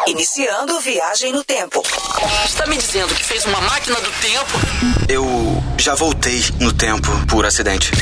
Iniciando viagem no tempo. Está me dizendo que fez uma máquina do tempo? Eu já voltei no tempo por acidente.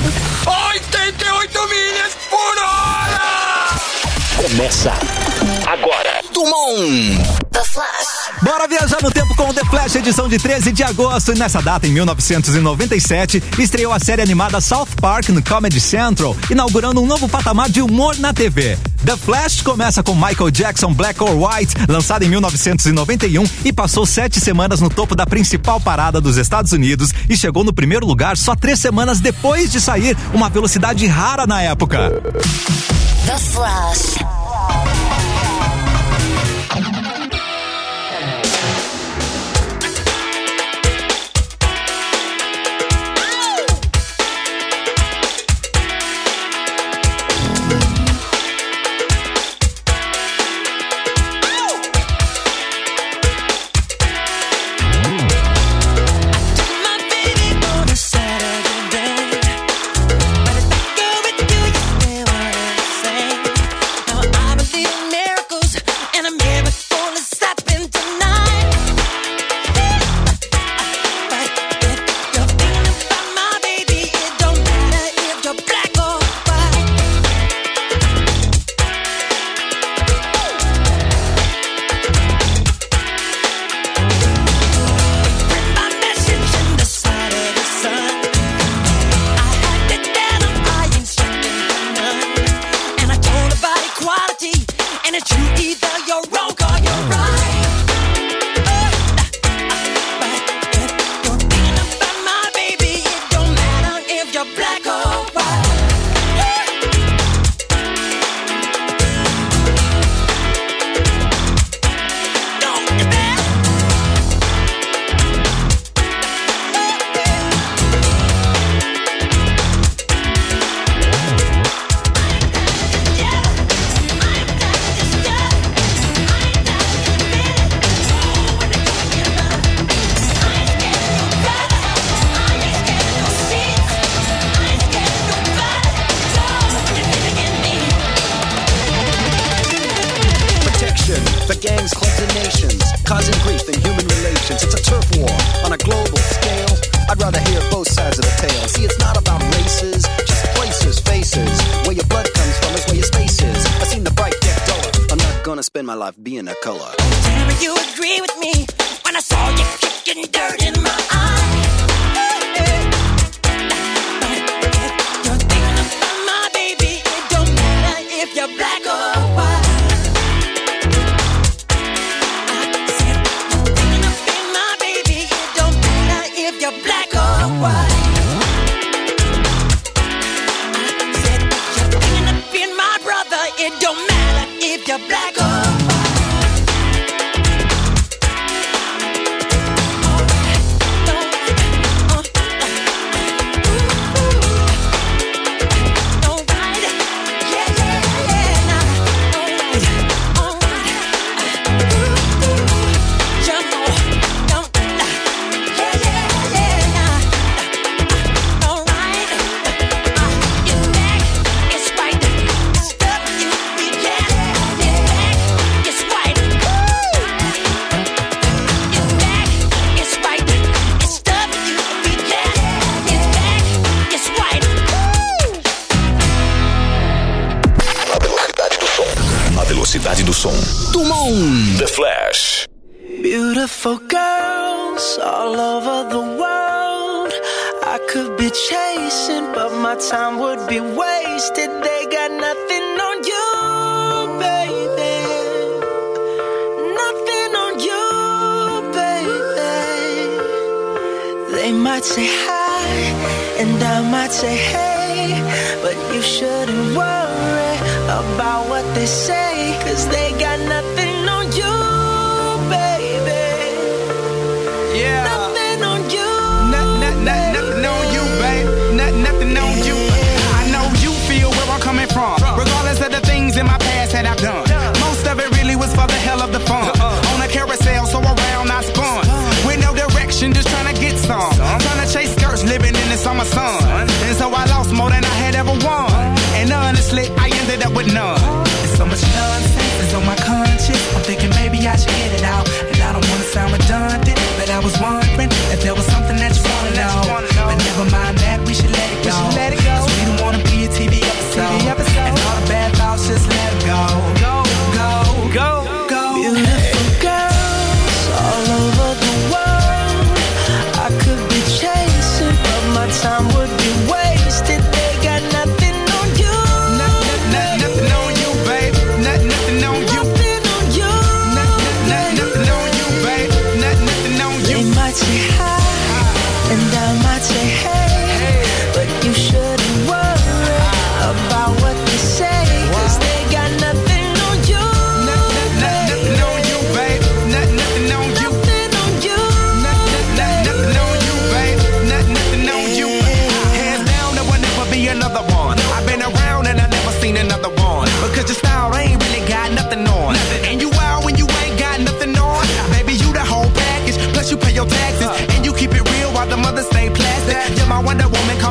88 milhas por hora! Começa agora. Dumont. The Flash. Bora viajar no tempo com o The Flash, edição de 13 de agosto. E nessa data, em 1997, estreou a série animada South Park no Comedy Central, inaugurando um novo patamar de humor na TV. The Flash começa com Michael Jackson, Black or White, lançado em 1991 e passou 7 semanas no topo da principal parada dos Estados Unidos e chegou no primeiro lugar só 3 semanas depois de sair, uma velocidade rara na época. The Flash. Dumont. The Flash. Beautiful girls all over the world. I could be chasing, but my time would be wasted. They got nothing on you, baby. Nothing on you, baby. They might say hi, and I might say hey, but you shouldn't worry about what they say, 'cause they got nothing on you, baby. Yeah. Nothing on you. Nothing on you, babe. Nothing on you. I know you feel where I'm coming from, regardless of the things in my past that I've done. Most of it really was for the hell of the fun. On a carousel, so around I spun. With no direction, just trying to get some. Trying to chase skirts, living in the summer sun. And so I lost more than I had ever won. And honestly, I ended up with none. There's so much nonsense is on my conscience. I'm thinking maybe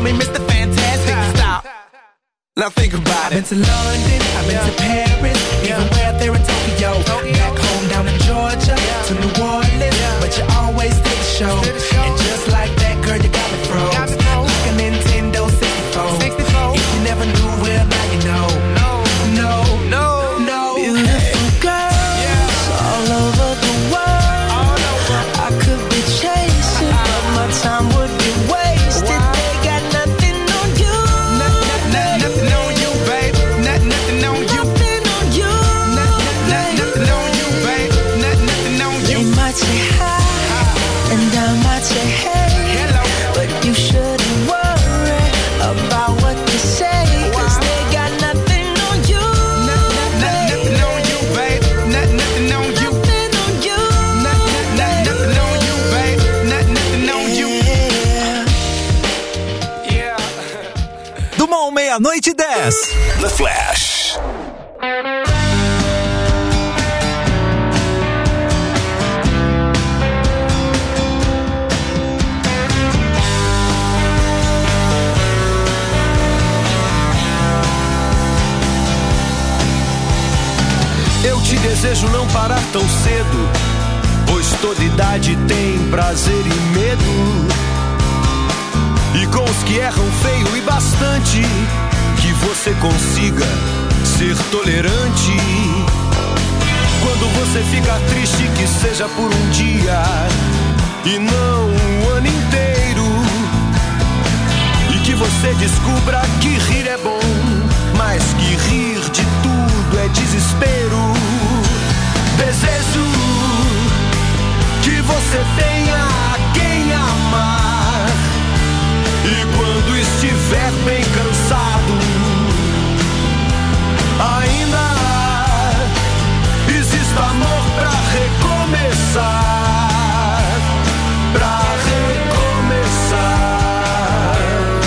me Mr. Fantastic. Stop. Now think about it. I've been to London, I've been to Paris, even where there in Tokyo. Back home down in Georgia, to New Orleans, but you always did the show. And just like that, girl, you got me froze. Like a Nintendo 64. If you never knew, well, now you know. No. Beautiful girls all over the world. I could be chasing, but my time would be wasted. They got nothing on you. Nothing on you, babe. Nothing on you. Nothing on you. Nothing on you, babe. Nothing on you. They might say hi, and I might say hey. Hello. But you shouldn't worry about what they say, 'cause they got nothing on you. Nothing on you, babe. Nothing on you. Nothing on you. Nothing on you, babe. Nothing on you. Yeah. Dumont, 00:10. The Flash. Eu te desejo não parar tão cedo, pois toda idade tem prazer e medo. E com os que erram feio e bastante, que você consiga ser tolerante. Quando você ficar triste, que seja por um dia e não um ano inteiro. E que você descubra que rir é bom, mas que rir de tudo é desespero. Desejo que você tenha quem amar, e quando estiver bem cansado, ainda existe amor pra recomeçar, pra recomeçar.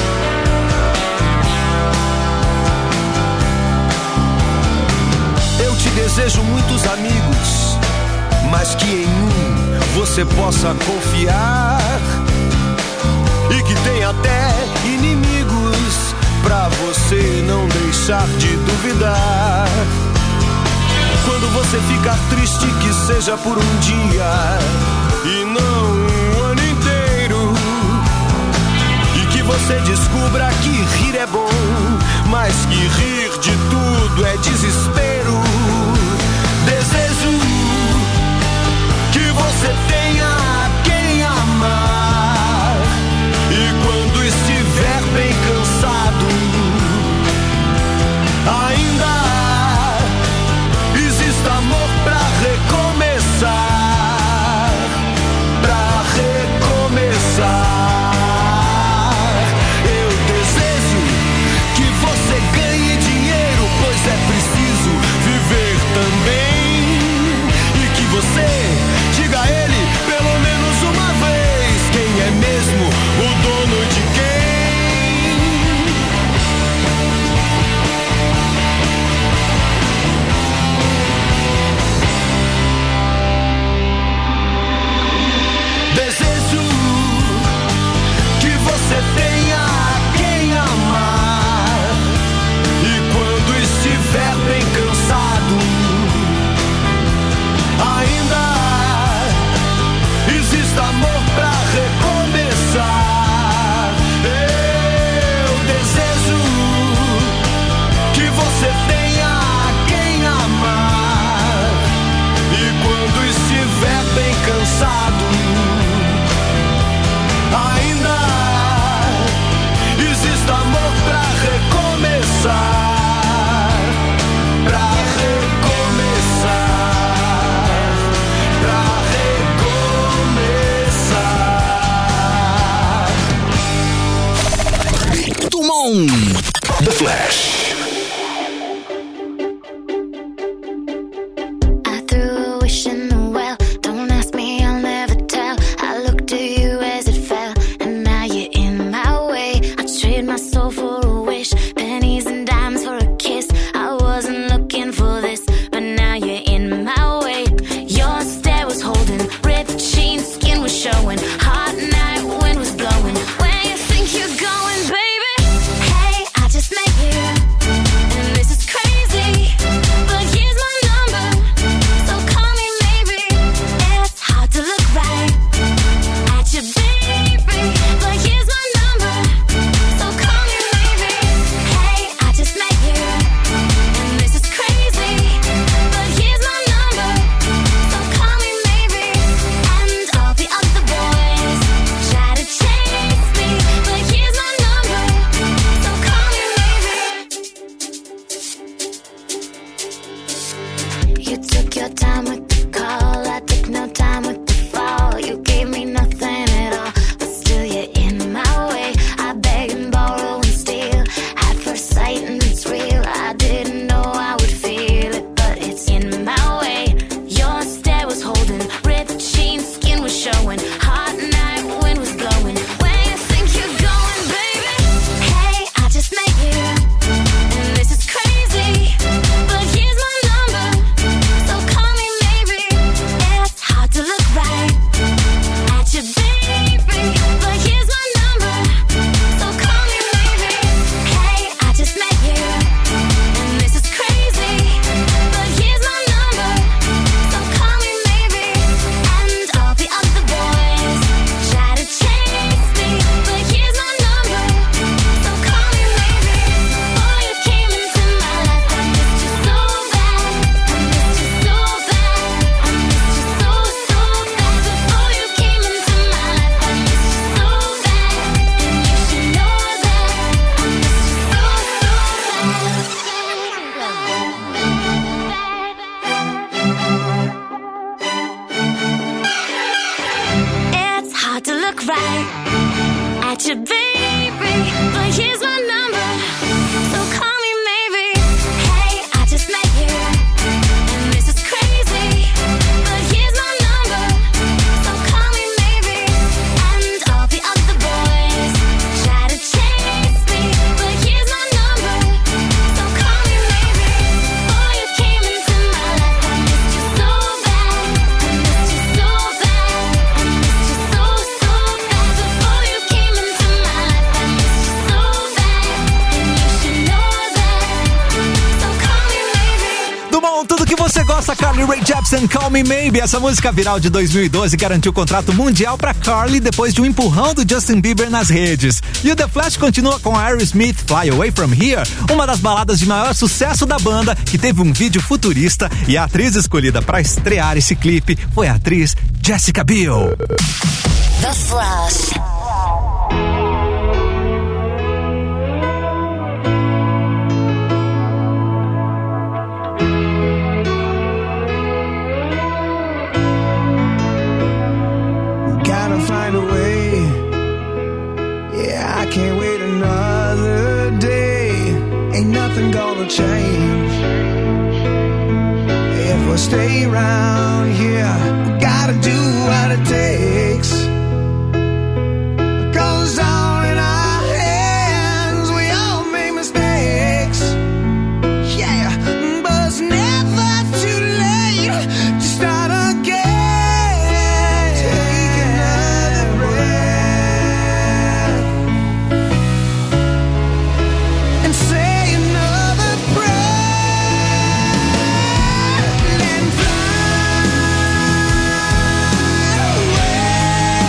Eu te desejo muitos amigos, mas que em um você possa confiar, e que tenha até inimigos pra você não deixar de duvidar. Quando você ficar triste, que seja por um dia e não um ano inteiro. E que você descubra que rir é bom, mas que rir de tudo é desespero. Desejo que você tenha quem amar, e quando estiver bem cansado, ainda existe amor pra recomeçar, pra recomeçar. Eu desejo que você ganhe dinheiro, pois é preciso viver também. E que você diga a ele pelo menos uma vez quem é mesmo o dono de quem. Desejo que você tenha quem amar, e quando estiver bem cansado, ainda existe amor pra recomeçar. Eu desejo que você tenha quem amar, e quando estiver bem cansado, ainda existe amor pra recomeçar, pra recomeçar, pra recomeçar. Dumont. The Flash. I threw a wish in the well. Don't ask me, I'll never tell. I looked at you as it fell, and now you're in my way. I trade my soul for a wish, pennies and dimes for a kiss. I wasn't looking for this, but now you're in my way. Your stare was holding, ripped jeans, skin was showing. Hot night, wind was blowing. Where you think you're going, baby? You took your time with the call, I took no time with the fall. You gave me nothing at all, but still you're in my way. I beg and borrow and steal at first sight, and it's real. I didn't know I would feel it, but it's in my way. Your stare was holding, ripped jeans, skin was showing. Hot night, wind was blowing. Where you think you're going, baby? Hey, I just met you, and this is crazy, but here's my number, so call me maybe. It's hard to look right at you, baby, but here's my number, so call me maybe. Hey, I just met you, and this is crazy, but here's my number, so call me maybe. And all the other boys try to chase me, but here's my number, so call me maybe. Before you came into my life, I missed you so bad. I missed you so bad. I missed you so, so bad. Before you came into my life, I missed you so bad. And you should know that I missed you so, so bad. It's hard to look right at you, baby, but here's my number, so call me maybe. Hey, I just met you, and this is crazy, but here's my number, so call me maybe. And all the other boys try to chase me, but here's my number, so call me maybe. Before you came into my life, I missed you so bad. I missed you so bad. I missed you so, so bad. Before you came into my life, I missed you so bad. And you should know that, so call me maybe. Do bom, tudo que você gosta, Carly Rae Jepsen, Call Me Maybe. Essa música viral de 2012 garantiu o contrato mundial pra Carly depois de um empurrão do Justin Bieber nas redes. E o The Flash continua com Aerosmith, Fly Away From Here, uma das baladas de maior sucesso da banda, que teve um vídeo futurista, e a atriz escolhida pra estrear esse clipe foi a atriz Jessica Biel. The Flash. Gotta find a way. Yeah, I can't wait another day. Ain't nothing gonna change. If we stay around here, we gotta do what it takes. 'Cause all in our hands, we all make mistakes. Yeah, but it's never too late to start again. Take another breath and say another prayer and fly away.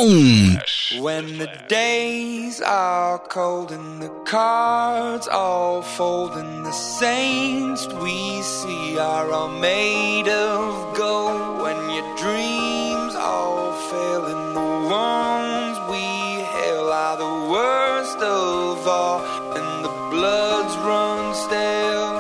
When the days are cold and the cards all fold and the saints we see are all made of gold, when your dreams all fail and the ones we hail are the worst of all and the bloods run stale,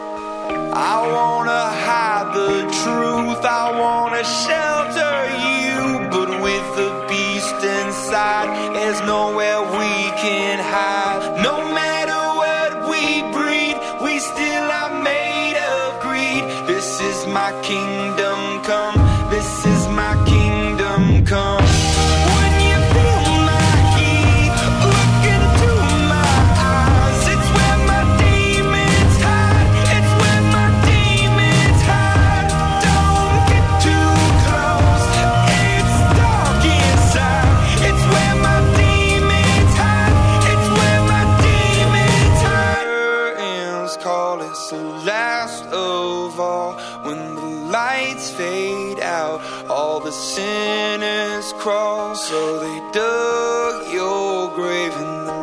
I wanna hide the truth, I wanna shelter you, but with the beast inside, there's nowhere we can hide. No matter what we breed, we still are made of greed. This is my kingdom come, this is my kingdom come. When you feel my heat, look into my eyes, it's where my demons hide, it's where my demons hide. Don't get too close, it's dark inside, it's where my demons hide, it's where my demons hide. Curtains call, it's the last of all. When the lights fade out, all the sinners crawl. So they dug your grave and the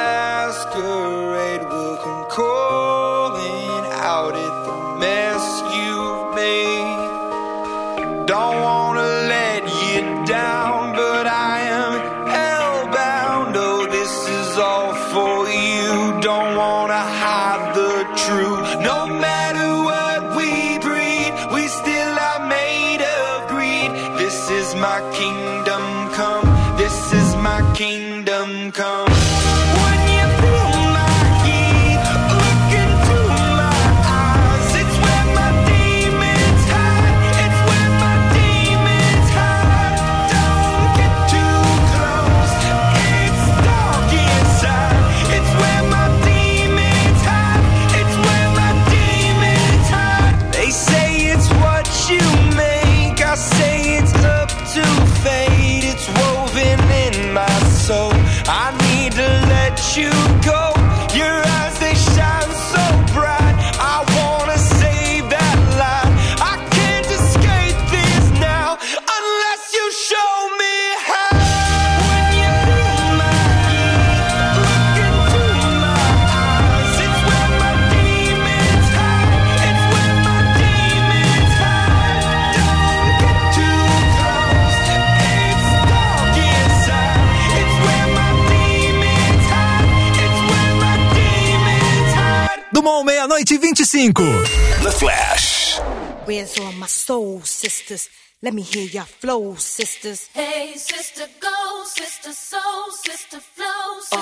masquerade will come calling out at the mess you've made. Don't wanna let you down, but I am hellbound. Oh, this is all for you. Don't wanna hide the truth. No matter what we breed, we still are made of greed. This is my kingdom come, this is my kingdom come. When you feel my heat, look into my eyes, it's where my demons hide, it's where my demons hide. Don't get too close, it's dark inside, it's where my demons hide, it's where my demons hide. They say it's what you make, I say it's up to fate, it's woven in my soul. I need to let you go, your eyes they shine so bright, I wanna save that light. I can't escape this now, unless you show me how. When you feel my heat, look into my eyes, it's where my demons hide, it's where my demons hide. Don't get too close, it's dark inside, it's where my demons hide, it's where my demons hide. Dumont, meia-noite e 25. The Flash. Where's all my soul sisters? Let me hear your flow, sisters. Hey, sister, go, sister, soul, sister, flow, sister.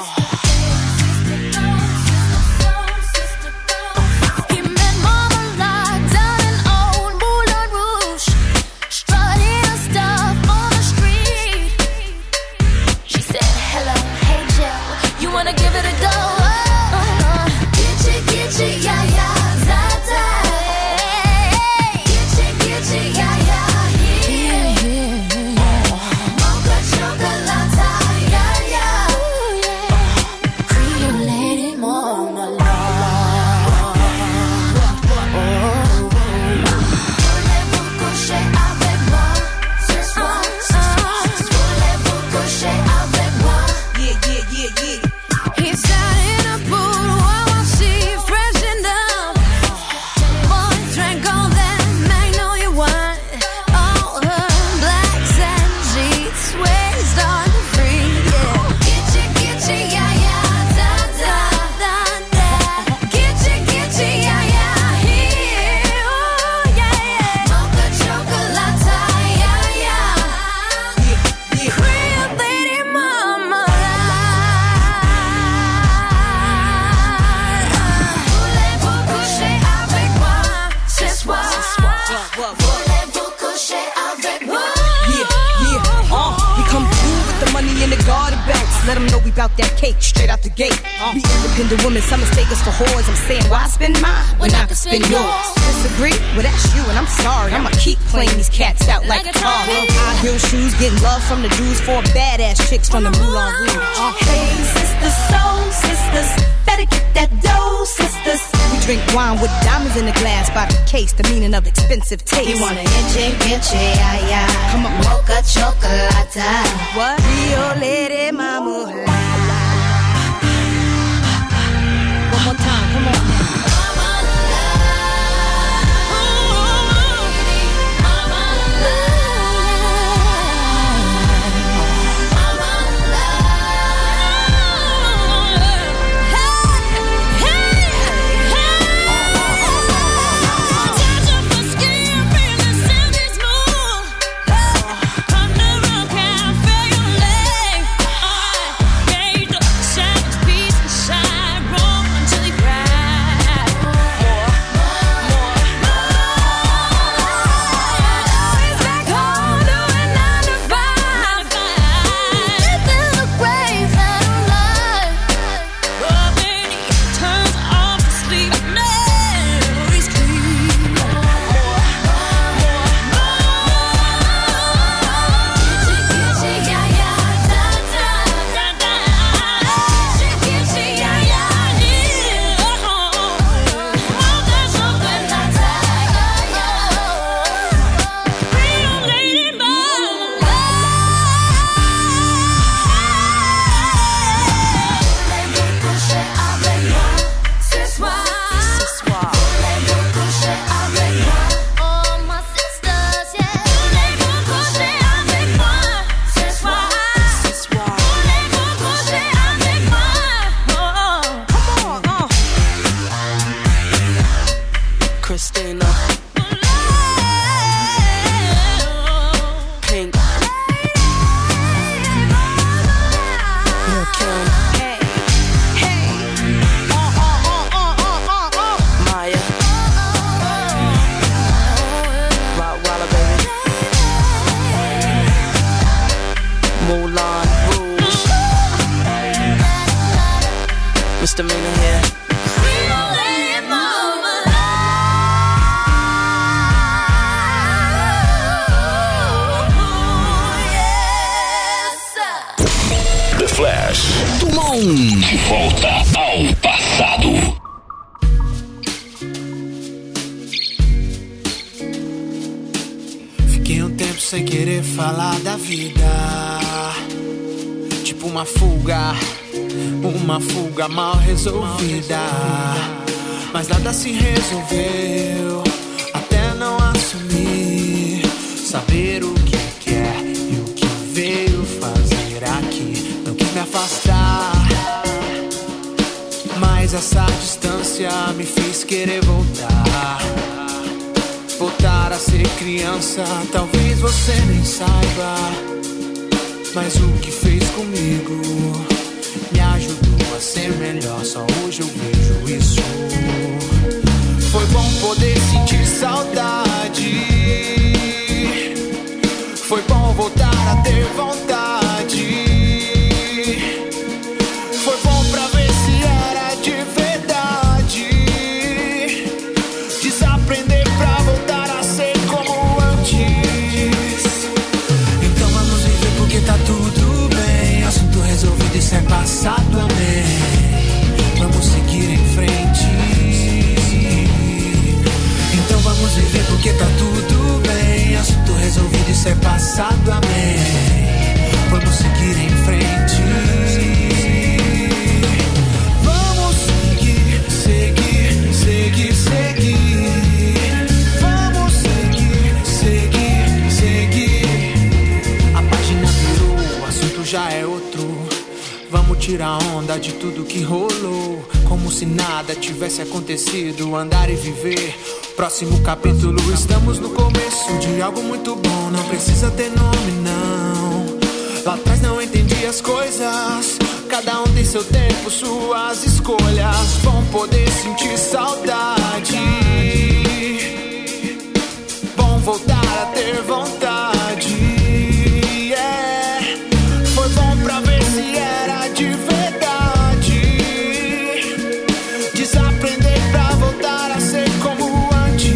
He met Marmalade down in old Moulin Rouge, strutting her stuff on the street. She said, hello, hey Jill, you wanna give it a go? Gitchy, yeah, yeah, za-za. Gitchy, yeah, yeah, yeah. Mocha chocolate, yeah, yeah. Creole lady marmalade. Voulez-vous coucher avec moi ce soir? Voulez-vous coucher avec moi? Yeah, yeah, yeah, yeah. He sat in a pool while she freshened up. Boys drank all that magnolia wine. All her blacks and sheets swayed on the free. Yeah. Gitchy, yeah, yeah, da da da da. Gitchy, yeah, yeah, here, oh yeah, yeah. Mocha chocolate, yeah, yeah. Creole lady marmalade. Voulez-vous coucher avec moi ce soir? Voulez-vous coucher avec moi? We come through with the money in the garden belts. Let them know we bout that cake straight out the gate. Be independent women, some mistake us for whores. I'm saying, why spend mine when I can spend yours? Disagree? Well, that's you, and I'm sorry. I'ma keep playing these cats out like a tar. High heel shoes, getting love from the dudes, 4 badass chicks from the Moulin Rouge. Hey, sisters, soul sisters, better get that dough, sisters. We drink wine with diamonds in the glass by the case, the meaning of expensive taste. You wanna enche, ay, ay. Come on. Mocha chocolate. What? Rio Lady Mama. One more time, come on. De volta ao passado. Fiquei um tempo sem querer falar da vida, tipo uma fuga mal resolvida. Mas nada se resolveu até não assumir, saber o que quer e o que veio fazer aqui. Não quis me afastar, mas essa distância me fez querer voltar. Voltar a ser criança, talvez você nem saiba, mas o que fez comigo me ajudou a ser melhor. Só hoje eu vejo isso. Foi bom poder sentir saudade, foi bom voltar a ter vontade. Foi bom pra ver se era de verdade, desaprender pra voltar a ser como antes. Então vamos viver porque tá tudo bem, assunto resolvido, isso é passado, amém. Vamos seguir em frente. Então vamos viver porque tá tudo bem, assunto resolvido, isso é passado, amém. Vamos seguir em frente. Vamos seguir, seguir, seguir, seguir. Vamos seguir, seguir, seguir. A página virou, o assunto já é outro. Vamos tirar onda de tudo que rolou, como se nada tivesse acontecido. Andar e viver, próximo capítulo. Estamos no começo de algo muito bom. Não precisa ter nome, não. Lá atrás não entendi as coisas. Cada um tem seu tempo, suas escolhas. Bom poder sentir saudade, bom voltar a ter vontade. Yeah. Foi bom pra ver se era de verdade, desaprender pra voltar a ser como antes.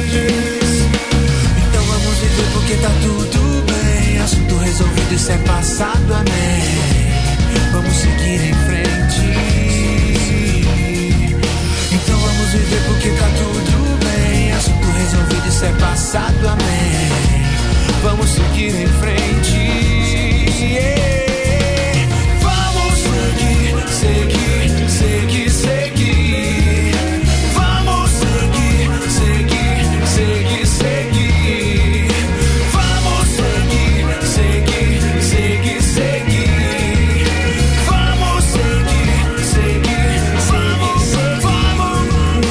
Então vamos viver porque tá tudo bem, assunto resolvido, isso é passado, amém. Vamos seguir em frente. Então vamos viver porque tá tudo bem. Assunto resolvido, isso é passado, amém. Vamos seguir em frente, yeah. Vamos seguir, seguir, seguir, seguir. Vamos seguir, seguir, seguir, seguir. Vamos seguir, seguir, seguir, seguir. Vamos seguir, seguir, vamos, vamos.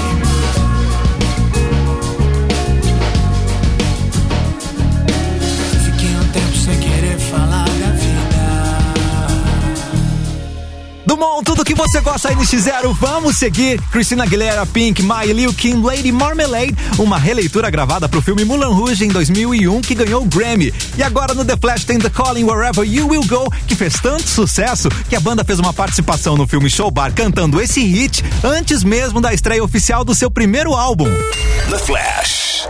Fiquei um tempo sem querer falar da vida. Dumont, tudo que você gosta, NX0, vamos seguir. Christina Aguilera, Pink, My Lil Kim, Lady Marmalade, uma releitura gravada pro filme Moulin Rouge em 2001 que ganhou o Grammy. E agora no The Flash tem The Calling Wherever You Will Go, que fez tanto sucesso que a banda fez uma participação no filme Show Bar cantando esse hit antes mesmo da estreia oficial do seu primeiro álbum. The Flash.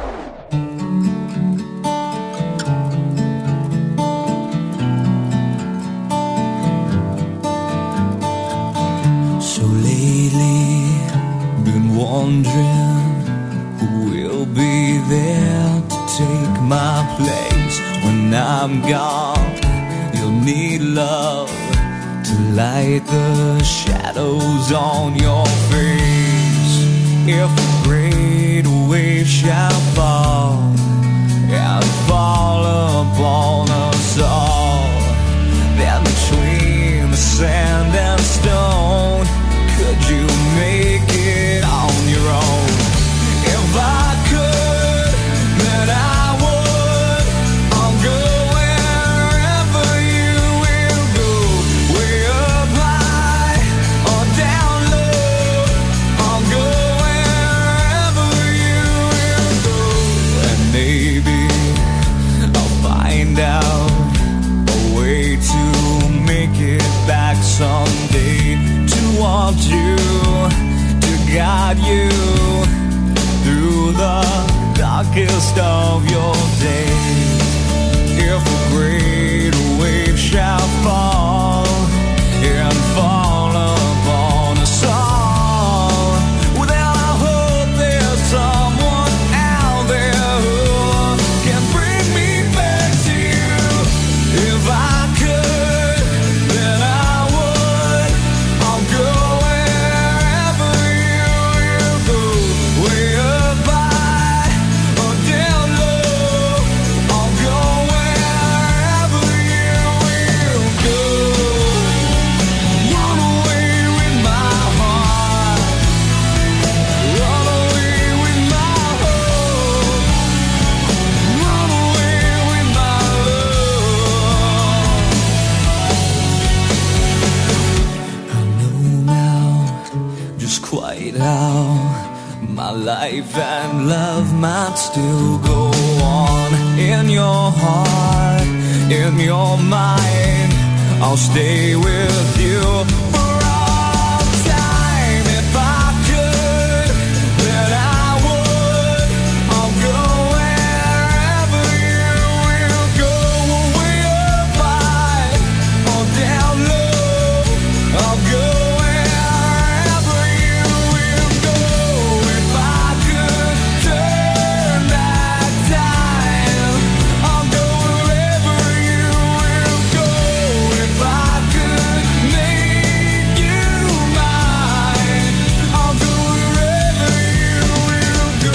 So lately, been wondering who will be there to take my place when I'm gone. You'll need love to light the shadows on your face. If a great wave shall fall and fall upon us all, then between the sand and stone, could you make it on your own? If I could, then I would. I'll go wherever you will go. Way up high or down low. I'll go wherever you will go. And maybe I'll find out a way to make it back someday. To want you, to guide you through the darkest of your days. If a great wave shall fall and fall upon us all, well then I hope there's someone out there who can bring me back to you. If I could, then I would. I'll go wherever you will go. Way up high or down low. I'll go wherever you will go. Run away with my heart. Run away with my hope. Run away with my love. I know now just quite how my life and love might still go on. In your heart, in your mind, I'll stay with you for all time. If I could, then I would. I'll go wherever you will go. Way up high or down low. I'll go wherever you will go. If I could turn back time, I'll go wherever you will go. If I could make you mine, I'll go wherever you will go.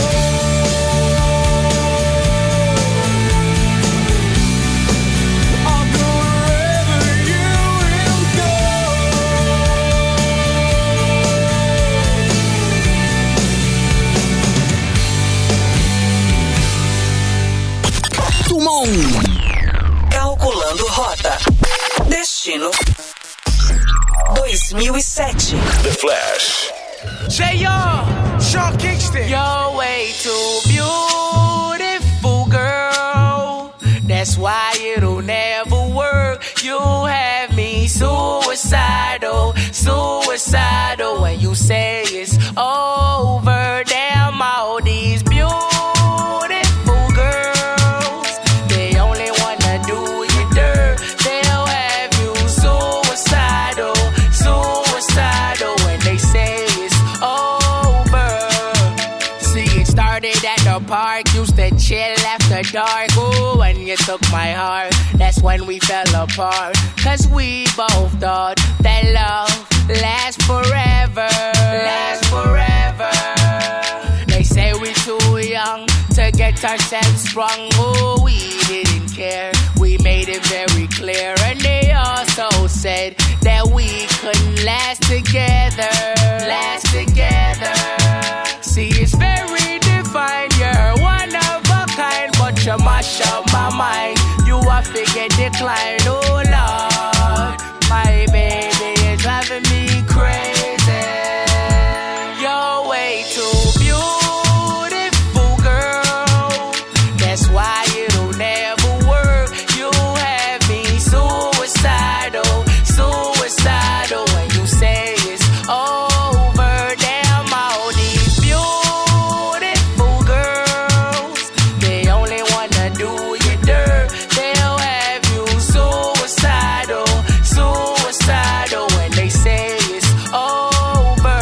I'll go wherever you will go. Dumont. Calculando rota. Destino 2007. The Flash. J.R. Sean Kingston. You're way too beautiful, girl. That's why it'll never work. You have me suicidal, suicidal. When you say it's over, damn all these beautiful girls, they only wanna do you dirt. They'll have you suicidal, suicidal. When they say it's over. dark. Oh, when you took my heart, that's when we fell apart. Cause we both thought that love lasts forever. Lasts forever. They say we're too young to get ourselves sprung. Oh, we didn't care. We made it very clear. And they also said that we couldn't last together. Last together. See, it's very divine. You're one of a kind, but you mash up my mind. You are figure decline. Oh, Lord, my baby is driving me crazy. You're way too beautiful, girl. That's why it'll never work. You have me suicidal, suicidal. When you say it's over, damn all these beautiful girls, they only wanna do you dirt. They'll have you suicidal, suicidal. When they say it's over.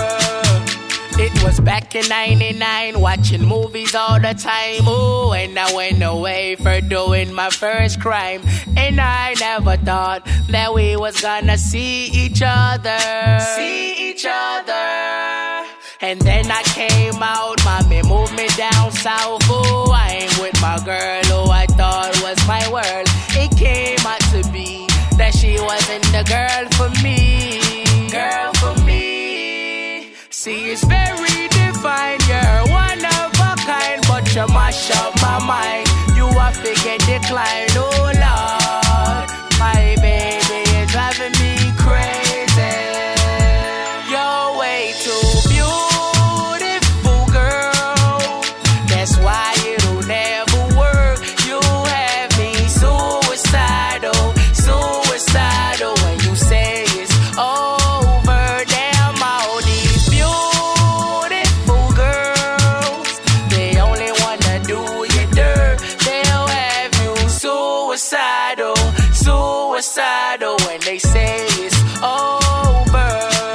It was back in 99, watching movies all the time. Oh, and I went away for doing my first crime. And I never thought that we was gonna see each other. See each other. And then I came out, mommy moved me down south. Oh, I ain't with my girl who I thought was my world. It came out to be that she wasn't the girl for me. Girl for me. See, it's very divine. You're one of a kind, but you mash up my mind. You are figure decline. Oh, Lord, my baby is driving me crazy. You're way too beautiful, girl. That's why it'll never work. You have me suicidal, suicidal. When you say it's over, damn all these beautiful girls, they only wanna do you dirt. They'll have you suicidal, suicidal. When they say it's over.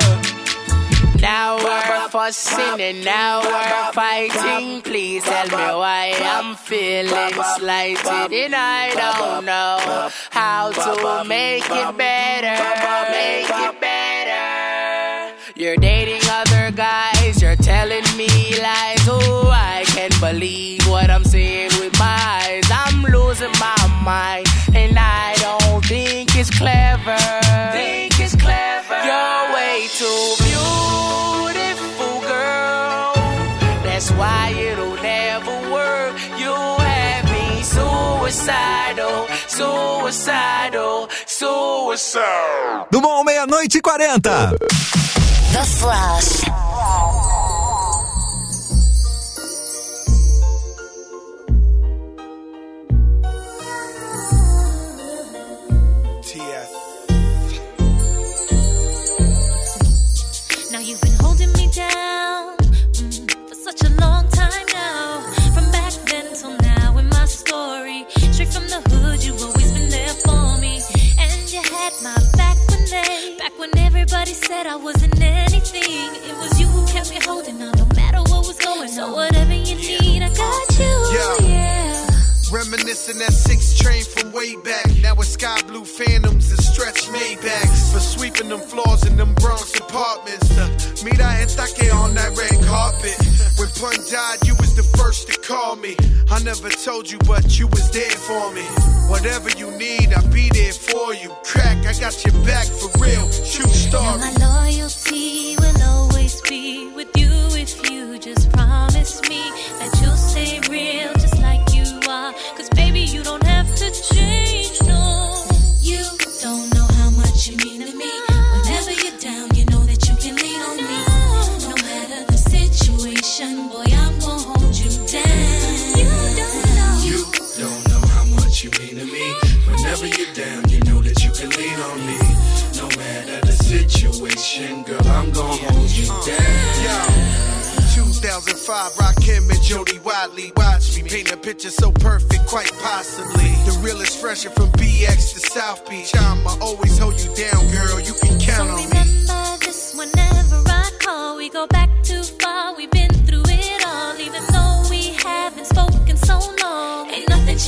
Now we're fussing and now we're fighting. Please tell me why I'm feeling slighted. And I don't know how to make it better. Make it better. You're dating other guys, you're telling me lies. Oh, I can't believe what I'm seeing with my eyes. I'm losing my mind, and I don't think it's clever. Think it's clever. You're way too beautiful, girl. That's why it'll never work. You have me suicidal, suicidal, suicidal. Do bom, 00:40. The Flash. Now you've been holding me down for such a long time now. From back then till now in my story, straight from the hood, you've always been there for me. And you had my back when everybody said I wasn't anything. It was you who kept me holding on no matter what was going on. So whatever you need, I got you, yeah. Reminiscing that 6 train from way back. Now it's sky blue phantoms and stretch Maybachs. For sweeping them floors in them Bronx apartments. Mira estaque on that red carpet. When Pun died, you was the first to call me. I never told you, but you was there for me. Whatever you need, I'll be there for you. Crack, I got your back for real. True story. Now my loyalty will always be with you if you just promise me that you'll stay real just like you are. 'Cause baby, you don't have to change, no. You don't know how much you mean to me. Whenever you're down, you know that you can lean on me. No matter the situation, boy, I'm gonna hold you down. You don't know how much you mean to me. Whenever you're down, you know that you can lean on me. No matter the situation, girl, I'm gonna hold you down. 2005, Rakim and Jody Wadley. Watch me paint a picture so perfect, quite possibly. The realest fresher from BX to South Beach. I'ma always hold you down, girl. You can count on me. Remember this whenever I call. We go back too far. We've been through it all. Even though we haven't spoken so long, ain't nothing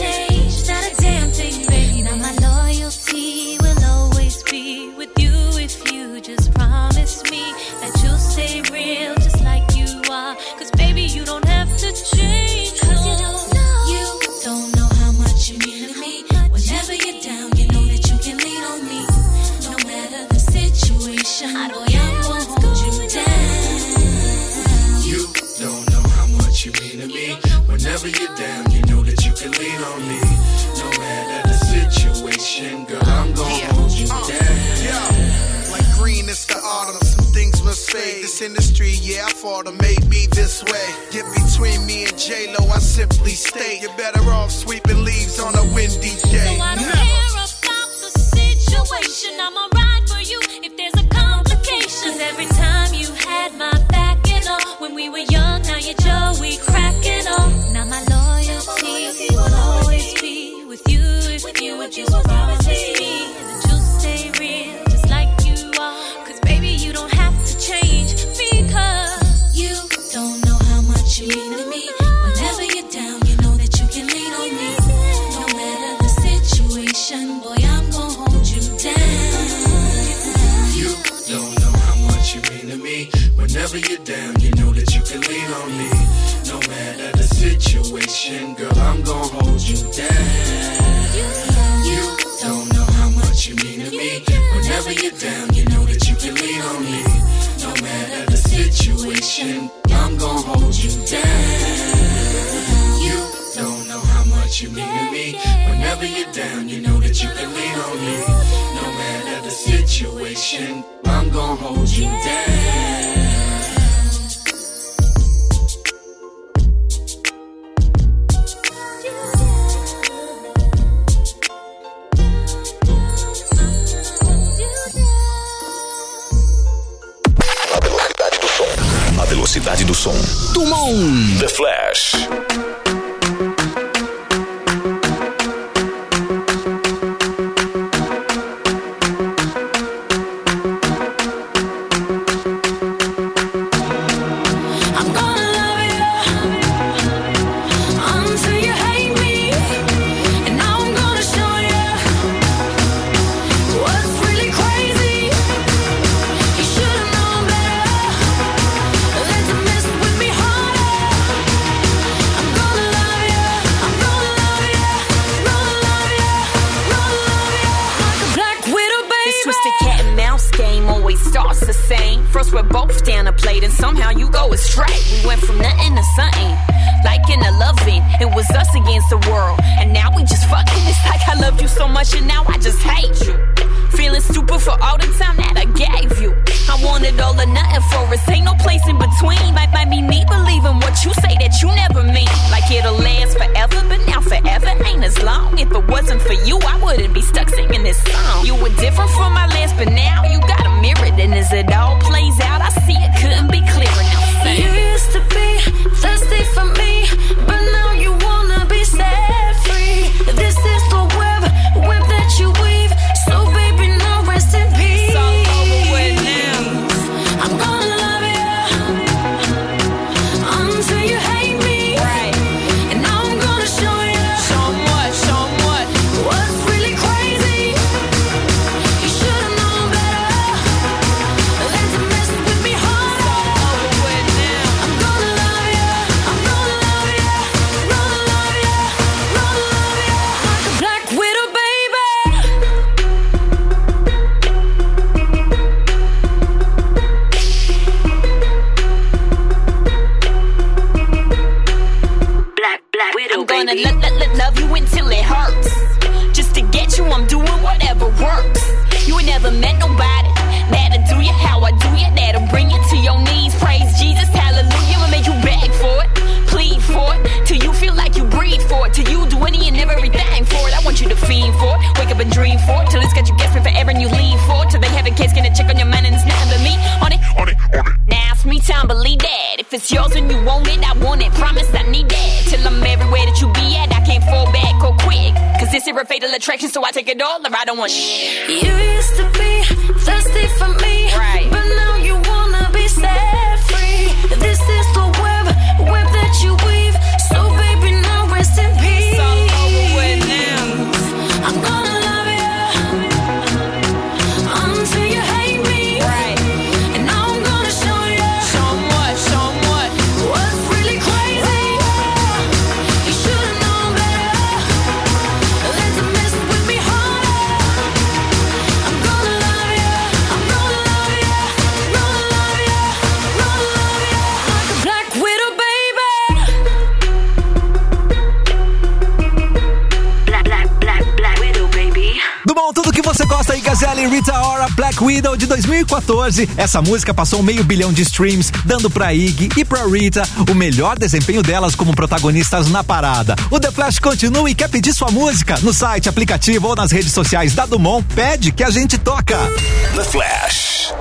you're down, you know that you can lean on me. No matter the situation, girl, I'm gon' hold you down. Like green, it's the autumn. Some things must fade. This industry, yeah, I fought them, made me this way. Get between me and J-Lo, I simply state, you're better off sweeping leaves on a windy day. So I don't care about the situation. I'ma ride for you if there's a complication. 'Cause every time you had my back and all, when we were young, now you're Joey cracking on. Now my loyalty will always be with you if you would just promise me that you'll stay real just like you are. 'Cause baby, you don't have to change because you don't know how much you mean to me. Whenever you're down, you know that you can lean on me. No matter the situation, boy, I'm gon' hold you down. You don't know how much you mean to me. Whenever you're down, you know that you can lean on me. No matter the situation, girl, I'm gon' hold you down. You don't know how much you mean to me. Whenever you're down, you know that you can lean on me. No matter the situation, I'm gon' hold you down. You don't know how much you mean to me. Whenever you're down, you know that you can lean on me. No matter the situation, I'm gon' hold you down. A velocidade do som. Dumont. The Flash. First we're both down a plate and somehow you go astray. We went from nothing to something, like in a loving. It was us against the world, and now we just fucking. It's like I loved you so much and now I just hate you. Feeling stupid for all the time that I gave you. I wanted all or nothing for us, ain't no place in between. Might be me believing what you say that you never mean. Like it'll last forever, but now forever ain't as long. If it wasn't for you, I wouldn't be stuck singing this song. You were different from my last, but now you got a mirror. And as it all plays out, I see it couldn't be clearer. Now sing. You used to be thirsty for me, but now you wanna be set free. This is the web that you weave. So baby, now rest in peace. It's all over with now. I'm gonna love you until you hate me. Right. And now I'm gonna show you. Show 'em what, show 'em what. What's really crazy. You should've known better than to mess with me harder. It's all over with now. I'm gonna love you. I'm gonna love you. Gonna love you. Gonna love you like a black widow, baby. Black widow, I'm gonna love you until it hurts. Just to get you, I'm doing whatever works. You ain't never met nobody that'll do you how I do you. That'll bring you to your knees. Praise Jesus, hallelujah. I'll make you beg for it, plead for it, till you feel like you breathe for it, till you do any and everything for it. I want you to fiend for it, wake up and dream for it, till it's got you guessing forever and you lean for it, till they have a case, get a check on your mind and it's nothing but me on it. Now it's me time, believe that. If it's yours and you want it, I want it. Promise I need that. Till I'm everywhere that you be at, I can't fall back or quick. 'Cause this is a fatal attraction, so I take it all or I don't want shit. You used to be thirsty for me, right? But now you wanna be set free. This is the web that you weave. So baby, now rest in peace. It's all over with now. I'm gonna love you until you hate me. Right. And now I'm gonna show you. Show 'em what, show 'em what. What's really crazy. You should've known better than to mess with me harder. I'm gonna love Rita Ora, Black Widow de 2014. Essa música passou 500 milhão de streams, dando pra Iggy e pra Rita o melhor desempenho delas como protagonistas na parada. O The Flash continua e quer pedir sua música? No site, aplicativo ou nas redes sociais da Dumont, pede que a gente toca. The Flash.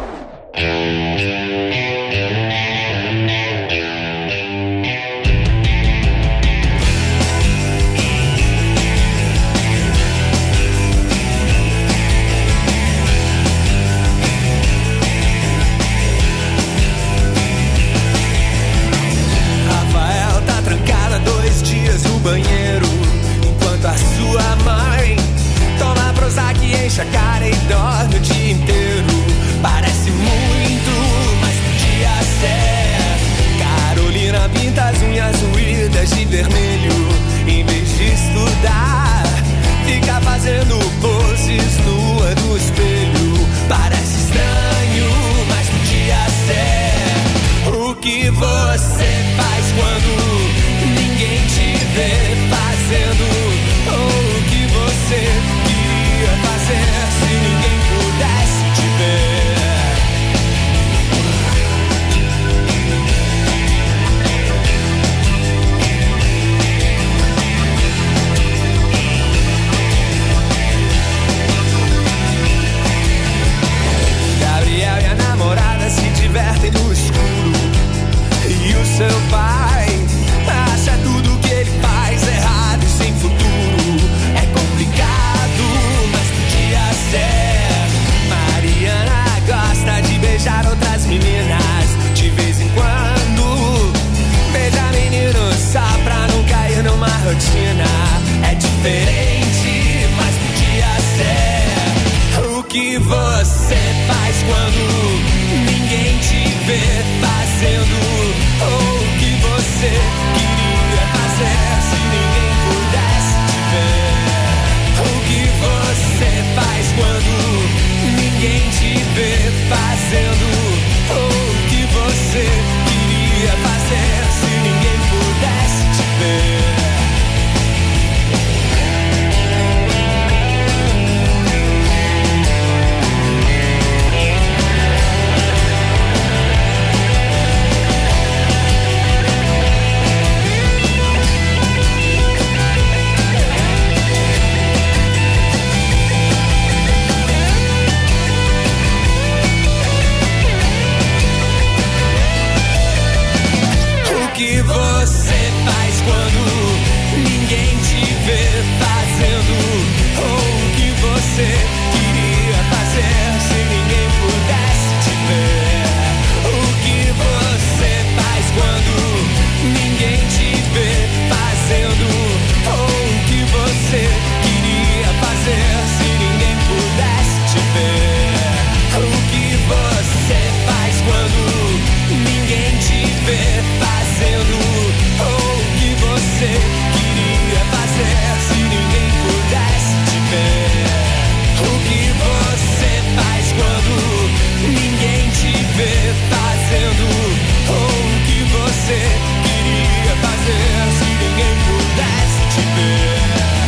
Rafael tá trancada 2 dias no banheiro, enquanto a sua mãe toma Prozac e enche a cara e dorme o dia inteiro. Parece muito, mas podia ser. Carolina pinta as unhas ruídas de vermelho, em vez de estudar, fica fazendo poses nua no espelho. Parece estranho, mas podia ser. O que você faz quando ninguém te vê fazendo? Ou o que você queria fazer se ninguém pudesse te ver? Gabriel e a namorada se divertem no escuro, e o seu pai acha tudo que ele faz errado e sem futuro. É complicado, mas podia ser. Mariana gosta de beijar outras meninas de vez em quando. Beija menino só pra não cair numa rotina. É diferente, mas podia ser. O que você faz quando ninguém te vê fazendo? Ou o que você queria fazer se ninguém pudesse te ver? O que você faz quando ninguém te vê fazendo? Ou o que você queria fazer se ninguém pudesse te ver? O que você faz quando ninguém te vê fazendo? Ou o que você queria fazer se ninguém pudesse te ver? O que você faz quando ninguém te vê fazendo? Ou o que você queria fazer se ninguém pudesse te ver? O que você faz quando ninguém te vê fazendo? Ou o que você queria fazer se ninguém pudesse te ver? O que você faz quando ninguém te vê fazendo? Ou o que você queria fazer se ninguém pudesse te ver?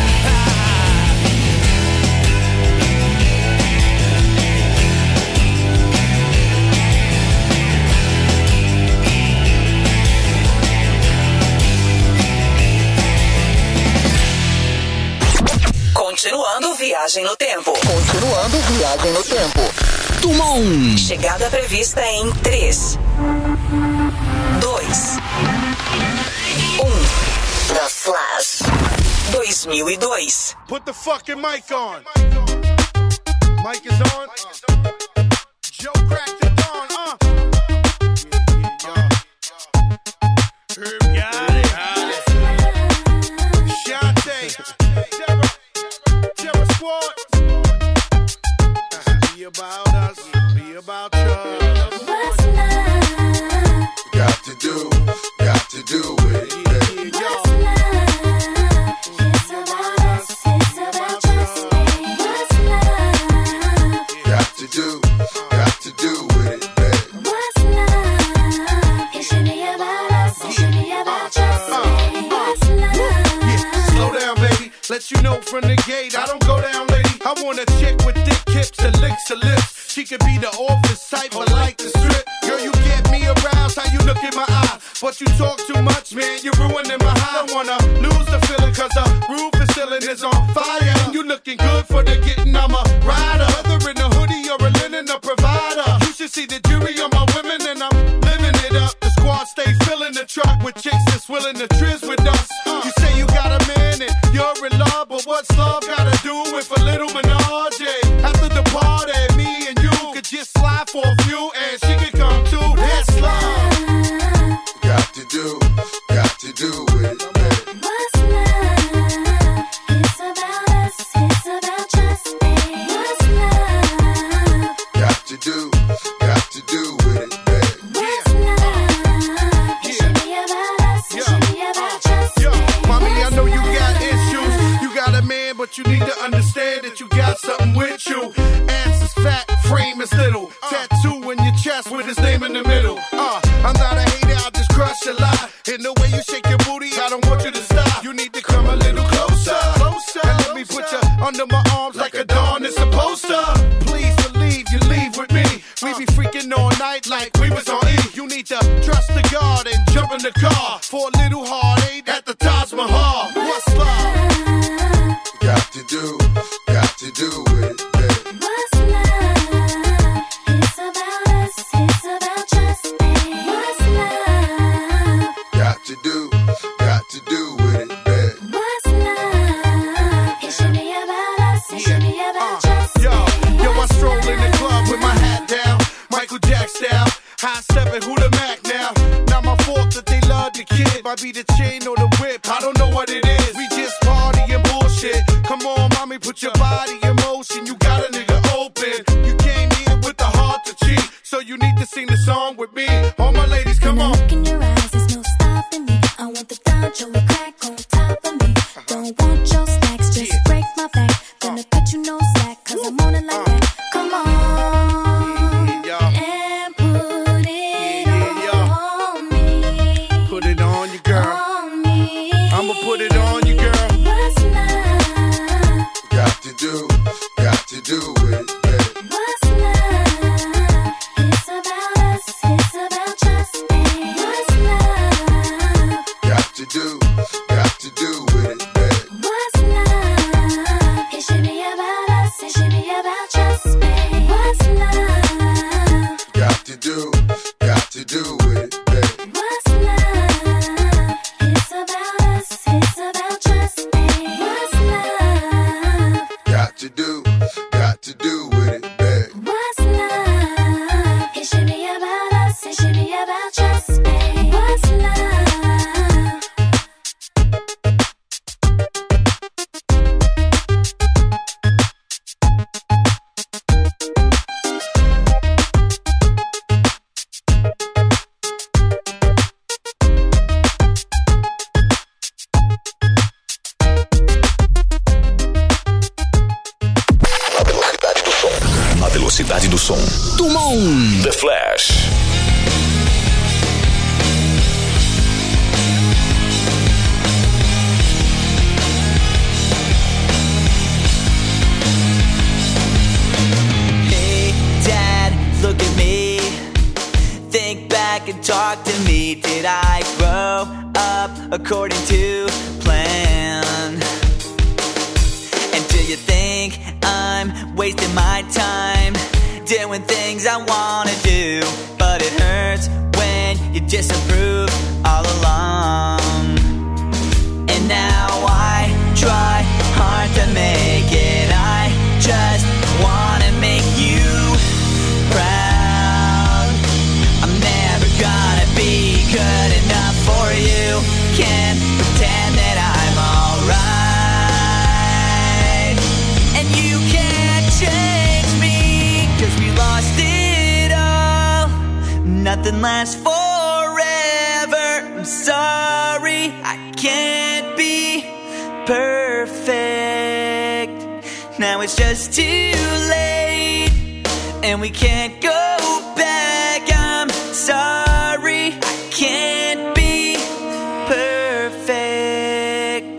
Continuando viagem no tempo. Continuando viagem no tempo. Dumont. Chegada prevista em 3, 2, 1. The Flash. 2002. Put the fucking mic on. Mic is on. Joe cracked the dawn, Herb got it. Shante. Terror Squad. Be about us. Be about us. What's love? Got to do it. What's love? It's about us. It's about just me. What's love? Got to do with it, baby. What's love? It should be about us. It should be about just me. What's love? Yeah, slow down, baby. Let you know from the gate, I don't go down, lady. I want a chick with thick hips and licks her lips. She could be the office type, but like the strip. Girl, you get me aroused, how you look in my eye. But you talk too much, man, you're ruining my high. I don't wanna lose the feeling, cause the roof is ceiling is on fire. And you looking good for the getting, I'm a rider. Whether in a hoodie or a linen, a provider. You should see the jury on my women, and I'm living it up. The squad stay filling the truck with chicks that's willing to trizz with us. You say you got a man and you're in love, but what's love gotta do with a little menage? After the party, me and you could just slide for a few, and she could come too. That's love. Got to do it. What's love? It's about us, it's about trust me. What's love? Got to do with it, baby. What's love? It should be about us, it should be about trust me. Mommy, I know you got issues. You got a man, but you need to understand that you got something with you. Ass is fat, frame is little. Tattoo in your chest with his name in the middle. I'm not a hater, I'll just crush a lot. In the way you shake your booty, I don't want you to stop. You need to come a little closer. And let me put you under my arms like a dawn is supposed to. Please believe you leave with me. We be freaking all night like we was on E. You need to trust the God and jump in the car for a little heartache at the Taj Mahal. What's love? Got to do with it, baby. What's love? It's about us, it's about trust me. What's love? Got to do with it, baby. What's love? It should be about us, it should be about trust me. Yo, I stroll in the club with my hat down, Michael Jack style. High stepping, who the Mac now? Not my fault that they love the kid. Might be the chain or the whip, I don't know what it is. We just party and bullshit. Come on, mommy, put your body in motion. You got a nigga open. You came here with the heart to cheat, so you need to sing the song with me. All my ladies, come on. Look in your eyes, there's no stopping me. I want the Dodge or the crack on top of me. Don't want your snacks, just break my back. Gonna cut you no slack, cause I'm on it like that. Come on. And put it on me. Put it on you, girl. On me. I'ma put it on you, girl. What's love? Got to do with it, baby. What's love? It's about us, it's about trust me. What's love? Got to do with it, baby. What's love? It should be about us, it should be about trust me. What's love? Got to do with it, baby. What's love? It's about us, it's about trust me. What's love? Got to do with it, baby. What's love? It should be about us, it should be about trust me. What's love? Na velocidade do som. Dumont. The Flash. Hey, Dad, look at me. Think back and talk to me. Did I grow up according to plan? And do you think I'm wasting my time doing things I wanna do? But it hurts when you disapprove all along. And now I try hard to make it. I just wanna make you proud. I'm never gonna be good enough for you. Can't pretend that I'm alright. And you can't change me, 'cause we lost it all. Nothing lasts forever. I'm sorry, I can't be perfect. Now it's just too late, and we can't go back. I'm sorry, I can't be perfect.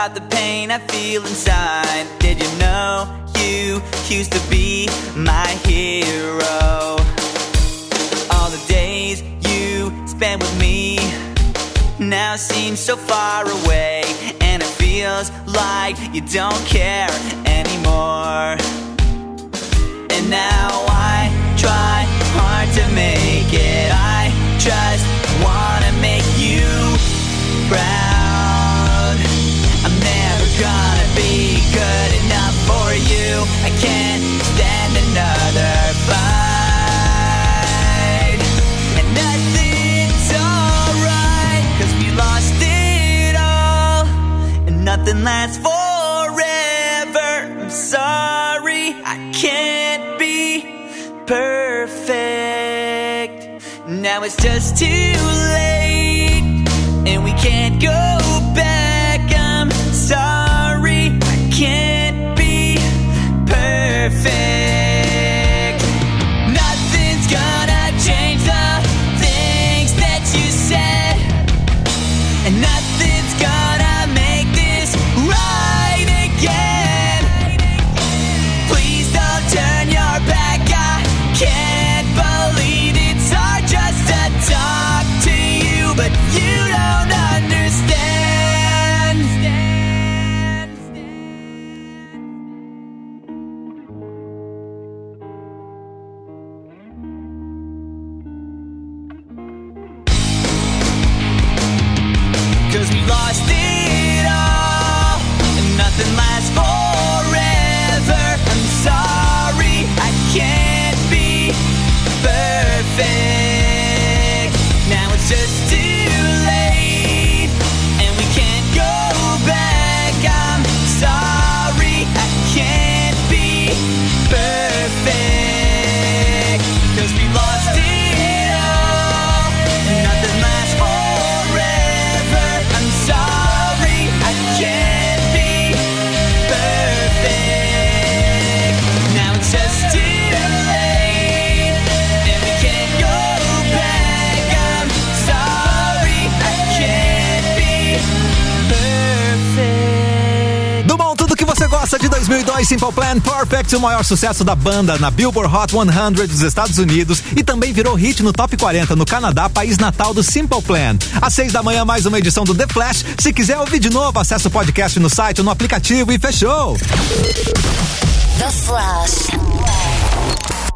about the pain I feel inside. Did you know you used to be my hero? All the days you spent with me now seem so far away, and it feels like you don't care anymore. And now I try hard to make it. I just wanna make you proud. I'm never gonna be good enough for you. I can't stand another fight. And nothing's alright, 'cause we lost it all, and nothing lasts forever. I'm sorry, I can't be perfect. Now it's just too late, and we can't go back. I'm sorry, I can't be perfect. Nothing's gonna change the things that you said, and nothing's gonna make this right again. Please don't turn your back. I can't believe it's hard just to talk to you, but you don't understand. 'Cause we lost it all, and nothing lasts forever. I'm sorry, I can't be perfect. Now it's just too late, and we can't go back. I'm sorry, I can't be perfect. 'Cause we lost it all, and nothing lasts forever. I'm sorry, I can't be perfect. Now it's just too late, and we can't go back. I'm sorry, I can't be perfect. Do bom, tudo que você gosta de 2002, Simple Plan Perfect, o maior sucesso da banda na Billboard Hot 100 dos Estados Unidos e também virou hit no Top 40 no Canadá, país natal do Simple Plan. Às 6 da manhã, mais uma edição do The Flash. Se quiser ouvir de novo, acesse o podcast no site ou no aplicativo e fechou! The Flash.